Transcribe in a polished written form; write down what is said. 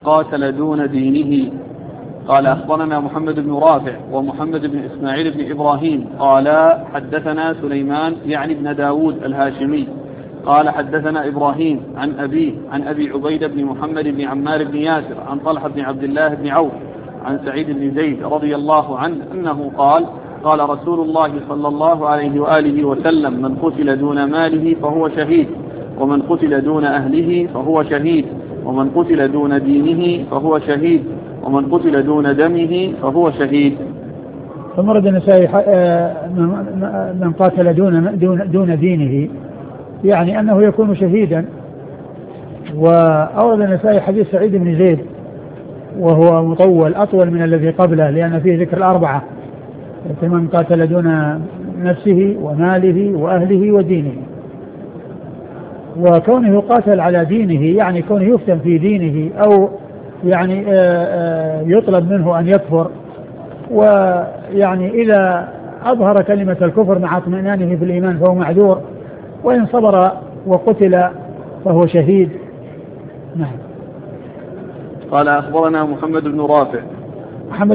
قاتل دون دينه. قال أخبرنا محمد بن رافع ومحمد بن إسماعيل بن إبراهيم قال حدثنا سليمان يعني بن داود الهاشمي قال حدثنا إبراهيم عن أبي عبيدة بن محمد بن عمار بن ياسر عن طلحة بن عبد الله بن عوف عن سعيد بن زيد رضي الله عنه أنه قال رسول الله صلى الله عليه وآله وسلم: من قتل دون ماله فهو شهيد، ومن قتل دون أهله فهو شهيد، ومن قتل دون دينه فهو شهيد، ومن قتل دون دمه فهو شهيد. ثم ورد النسائي من قاتل دون دينه، يعني أنه يكون شهيدا. وأورد النسائي حديث سعيد بن زيد وهو مطول أطول من الذي قبله، لأن فيه ذكر الأربعة: من قاتل دون نفسه وماله وأهله ودينه. وكونه قاتل على دينه يعني كونه يفتن في دينه، أو يعني يطلب منه أن يكفر، ويعني إذا أظهر كلمة الكفر مع اطمئنانه في الإيمان فهو معذور، وإن صبر وقتل فهو شهيد. نعم. قال أخبرنا محمد بن رافع